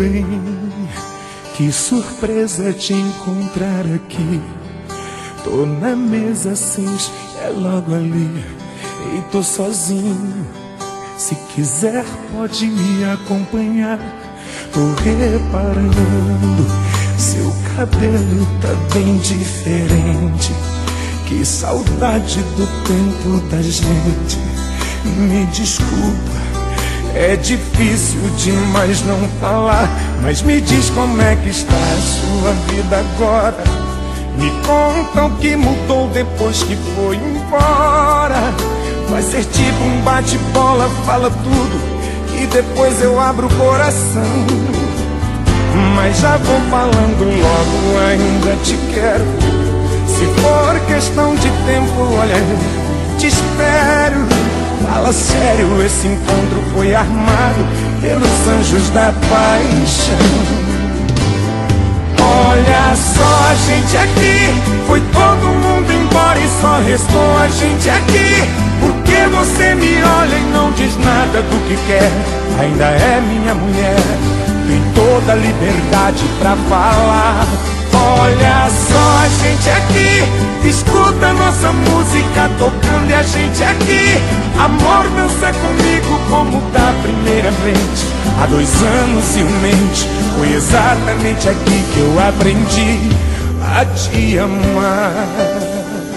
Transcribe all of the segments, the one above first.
bem, que surpresa te encontrar aqui. Tô na mesa 6, é logo ali, e tô sozinho. Se quiser pode me acompanhar. Tô reparando, seu cabelo tá bem diferente. Que saudade do tempo da gente. Me desculpa, é difícil demais não falar, mas me diz como é que está a sua vida agora. Me conta o que mudou depois que foi embora. Vai ser tipo um bate-bola, fala tudo e depois eu abro o coração. Mas já vou falando logo, ainda te quero. Se for questão de tempo, olha, eu te espero. Fala sério, esse encontro foi armado pelos anjos da paixão. Olha só a gente aqui, foi todo mundo embora e só restou a gente aqui. Porque você me olha e não diz nada do que quer. Ainda é minha mulher, tem toda a liberdade pra falar. Olha só a gente aqui, escuta nossa música tocando e a gente aqui. Amor, dança comigo como da primeira vez. Há 2 anos e 1 mês, foi exatamente aqui que eu aprendi a te amar.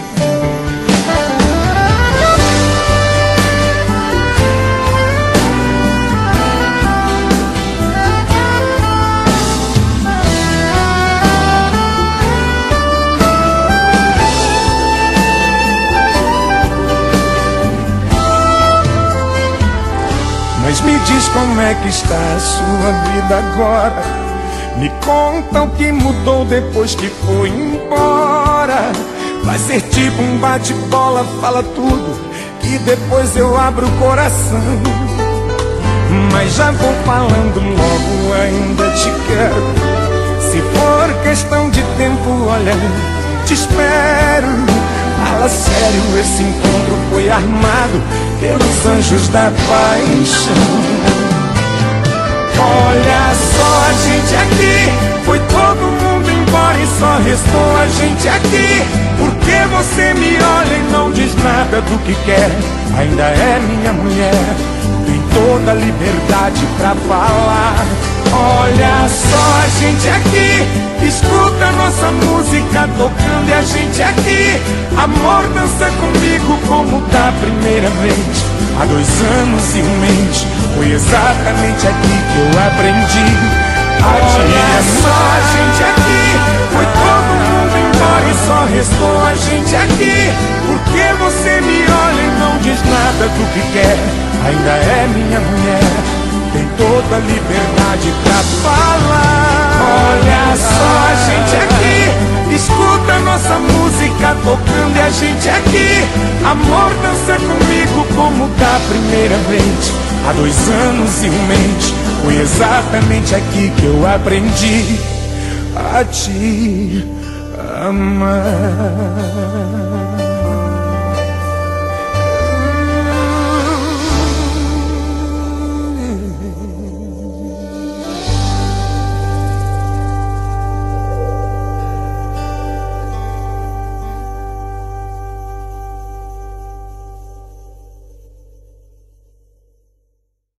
Mas me diz como é que está a sua vida agora. Me conta o que mudou depois que foi embora. Vai ser tipo um bate-bola, fala tudo e depois eu abro o coração. Mas já vou falando logo, ainda te quero. Se for questão de tempo, olha, te espero. Fala sério, esse encontro foi armado pelos anjos da paixão. Olha só a gente aqui, foi todo mundo embora e só restou a gente aqui. Porque você me olha e não diz nada do que quer. Ainda é minha mulher, tem toda a liberdade pra falar. Olha só a gente aqui, escuta nossa música tocando e a gente aqui. Amor, dança comigo como da primeira vez. Há 2 anos e 1 mês, foi exatamente aqui que eu aprendi a te amar. Olha só a gente aqui, foi todo mundo embora e só restou a gente aqui. Porque você me olha e não diz nada do que quer. Ainda é minha mulher, tem toda a liberdade pra falar. Olha só a gente aqui, escuta nossa música tocando e a gente aqui. Amor, dança comigo como da primeira vez. Há 2 anos e 1 mês, foi exatamente aqui que eu aprendi a te amar.